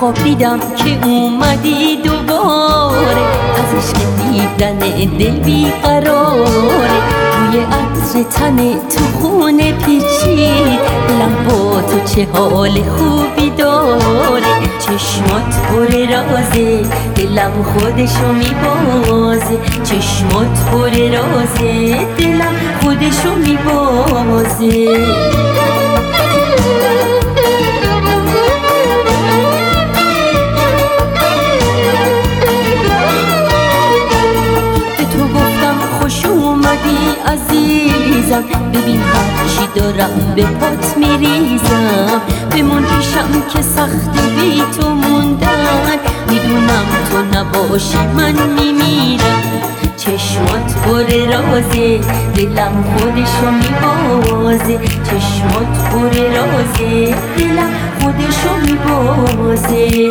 خوابیدم که اومدی دوباره، از عشق دیدن دل بیقراره. بوی عطر تن تو خونه پیچید، لبا تو چه حال خوبی داره. چشمات پر رازه، دلم خودشو میبازه. چشمات پر رازه، دلم خودشو میبازه. خوش اومدی عزیزم، ببین هرچی دارم به پات میریزم. بمون پیشم که سخت بی تو موندن، میدونم تو نباشی من میمیرم. چشمات پر رازه، دلم خودشو میبازه. چشمات پر رازه، دلم خودشو میبازه.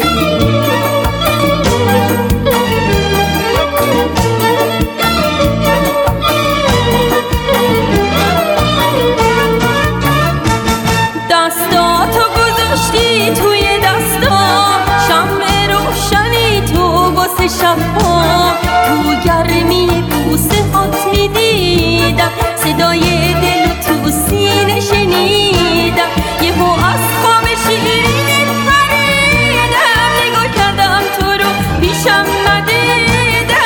دستاتو گذاشتی توی دستام، شمع روشنی تو واسه شبام. تو گرمی بوسه هات میدیدم، صدای دل تو سینه شنیدم. یهو از خواب شیرین پریدم، نگاه کردم تو رو پیشم ندیدم.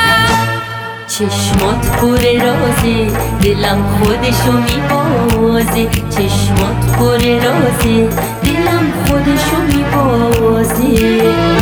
چشمات پر رازه، دلم خودشو میبازه. چشمات پر رازه، دلم خودشو میبازه.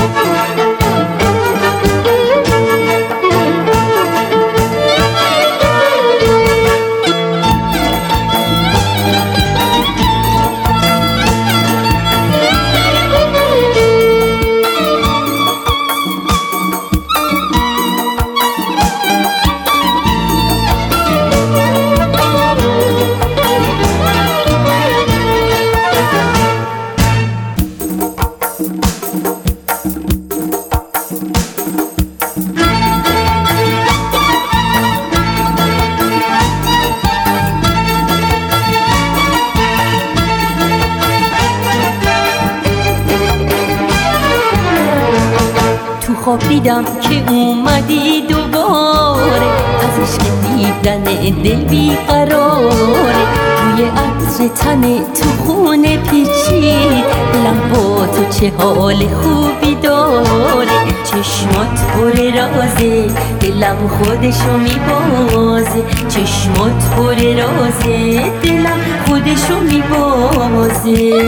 خوابیدم که اومدی دوباره، از عشق دیدن دل بیقراره. بوی عطر تن تو خونه پیچید، لبا تو چه حال خوبی داره. چشمات پر رازه، دلم خودشو میبازه. چشمات پر رازه، دلم خودشو میبازه.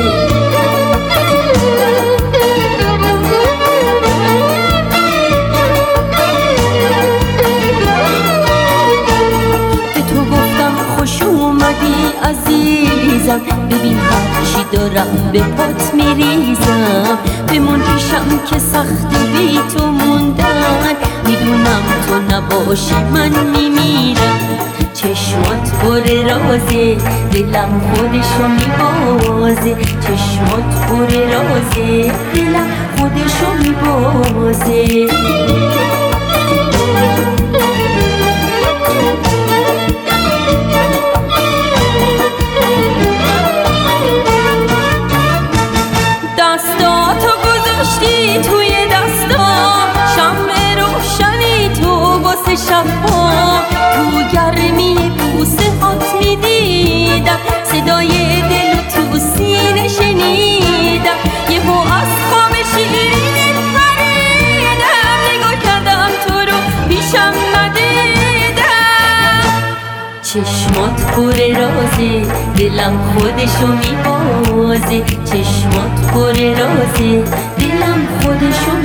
عزیزم ببین هرچی دارم به پات میریزم. بمون پیشم که سخت بی تو موندن، میدونم تو نباشی من میمیرم. چشمات پر رازه، دلم خودشو میبازه. چشمات پر رازه، دلم خودشو میبازه. دستاتو گذاشتی توی دستام، شمع روشنی تو واسه شبام. تو گرمی بوسه هات میدیدم، صدای دل تو سینه شنیدم. یهو از خواب شیرین پریدم، نگاه کردم تو رو پیشم ندیدم. چشمات پر رازه، دلم خودشو میبازه. چشمات پر رازه، دلم خودشو